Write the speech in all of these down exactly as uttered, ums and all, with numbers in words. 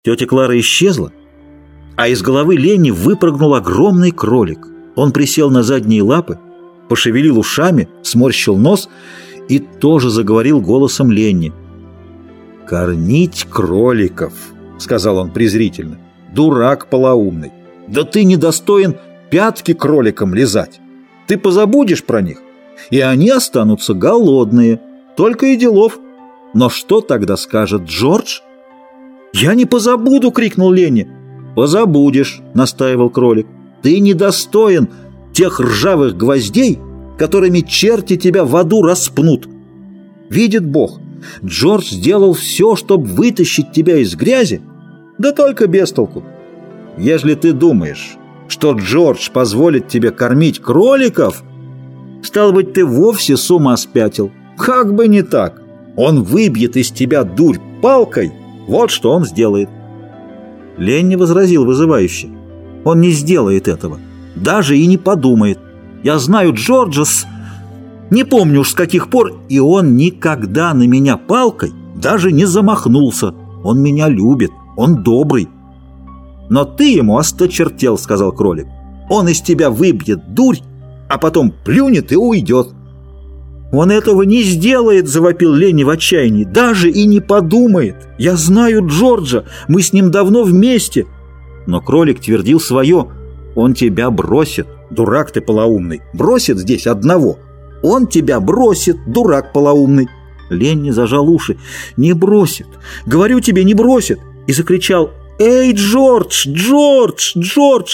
Тетя Клара исчезла, а из головы Ленни выпрыгнул огромный кролик. Он присел на задние лапы, пошевелил ушами, сморщил нос и тоже заговорил голосом Ленни. «Кормить кроликов», — сказал он презрительно, — «дурак полоумный. Да ты недостоин пятки кроликам лизать. Ты позабудешь про них, и они останутся голодные, только и делов. Но что тогда скажет Джордж?» «Я не позабуду!» — крикнул Ленни. «Позабудешь!» — настаивал кролик. «Ты недостоин тех ржавых гвоздей, которыми черти тебя в аду распнут. Видит Бог, Джордж сделал все, чтобы вытащить тебя из грязи, да только без толку. Если ты думаешь, что Джордж позволит тебе кормить кроликов, стало быть, ты вовсе с ума спятил. Как бы не так. Он выбьет из тебя дурь палкой. Вот что он сделает». Ленни возразил вызывающе. «Он не сделает этого. Даже и не подумает. Я знаю Джорджа с... Не помню уж с каких пор, и он никогда на меня палкой даже не замахнулся. Он меня любит. Он добрый». «Но ты ему осточертел», — сказал кролик. «Он из тебя выбьет дурь, а потом плюнет и уйдет». «Он этого не сделает», — завопил Ленни в отчаянии. «Даже и не подумает. Я знаю Джорджа, мы с ним давно вместе». Но кролик твердил свое. «Он тебя бросит, дурак ты полоумный. Бросит здесь одного. Он тебя бросит, дурак полоумный». Ленни зажал уши. «Не бросит. Говорю тебе, не бросит». И закричал: «Эй, Джордж! Джордж! Джордж!»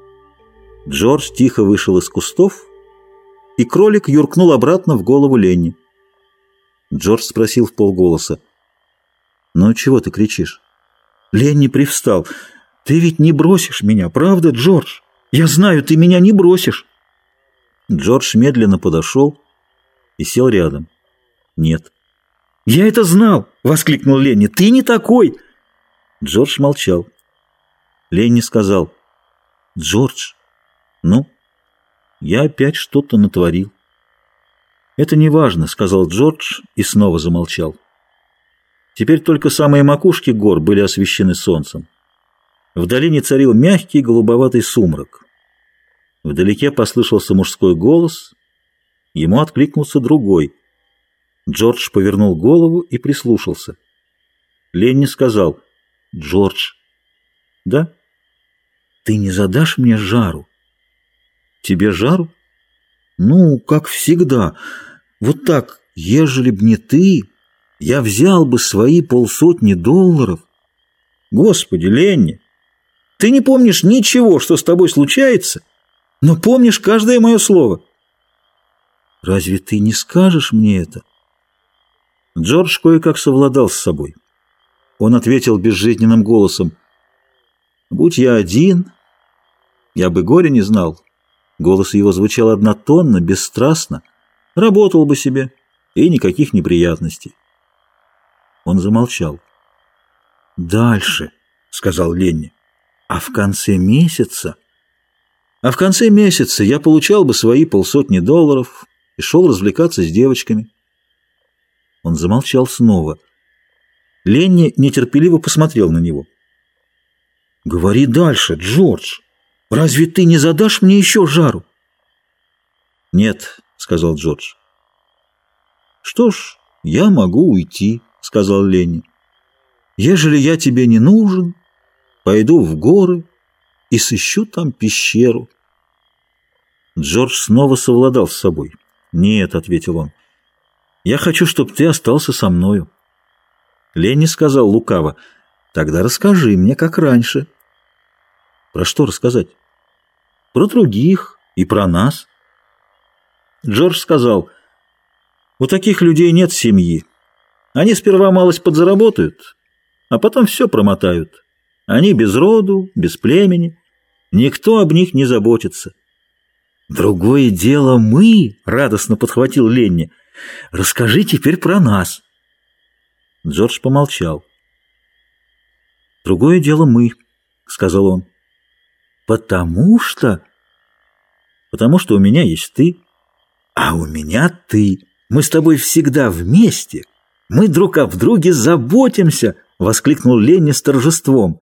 Джордж тихо вышел из кустов, и кролик юркнул обратно в голову Ленни. Джордж спросил вполголоса: «Ну, чего ты кричишь?» Ленни привстал. «Ты ведь не бросишь меня, правда, Джордж? Я знаю, ты меня не бросишь». Джордж медленно подошел и сел рядом. «Нет». «Я это знал!» — воскликнул Ленни. «Ты не такой!» Джордж молчал. Ленни сказал: «Джордж, ну?» «Я опять что-то натворил». «Это не важно», — сказал Джордж и снова замолчал. Теперь только самые макушки гор были освещены солнцем. В долине царил мягкий голубоватый сумрак. Вдалеке послышался мужской голос, ему откликнулся другой. Джордж повернул голову и прислушался. Ленни сказал: «Джордж». «Да?» «Ты не задашь мне жару?» «Тебе жару?» «Ну, как всегда. Вот так, ежели б не ты, я взял бы свои полсотни долларов». «Господи, Ленни, ты не помнишь ничего, что с тобой случается, но помнишь каждое мое слово». «Разве ты не скажешь мне это?» Джордж кое-как совладал с собой. Он ответил безжизненным голосом: «Будь я один, я бы горя не знал». Голос его звучал однотонно, бесстрастно. «Работал бы себе, и никаких неприятностей». Он замолчал. «Дальше», — сказал Ленни. «А в конце месяца...» «А в конце месяца я получал бы свои полсотни долларов и шел развлекаться с девочками». Он замолчал снова. Ленни нетерпеливо посмотрел на него. «Говори дальше, Джордж. Разве ты не задашь мне еще жару?» «Нет», — сказал Джордж. «Что ж, я могу уйти», — сказал Ленни. «Ежели я тебе не нужен, пойду в горы и сыщу там пещеру». Джордж снова совладал с собой. «Нет», — ответил он, — «я хочу, чтобы ты остался со мною». Ленни сказал лукаво: «Тогда расскажи мне, как раньше». «Про что рассказать?» «Про других и про нас». Джордж сказал: «У таких людей нет семьи. Они сперва малость подзаработают, а потом все промотают. Они без роду, без племени. Никто об них не заботится». «Другое дело мы», — радостно подхватил Ленни. «Расскажи теперь про нас». Джордж помолчал. «Другое дело мы», — сказал он. «Потому что...» «Потому что у меня есть ты». «А у меня ты. Мы с тобой всегда вместе. Мы друг об друге заботимся». — воскликнул Ленни с торжеством.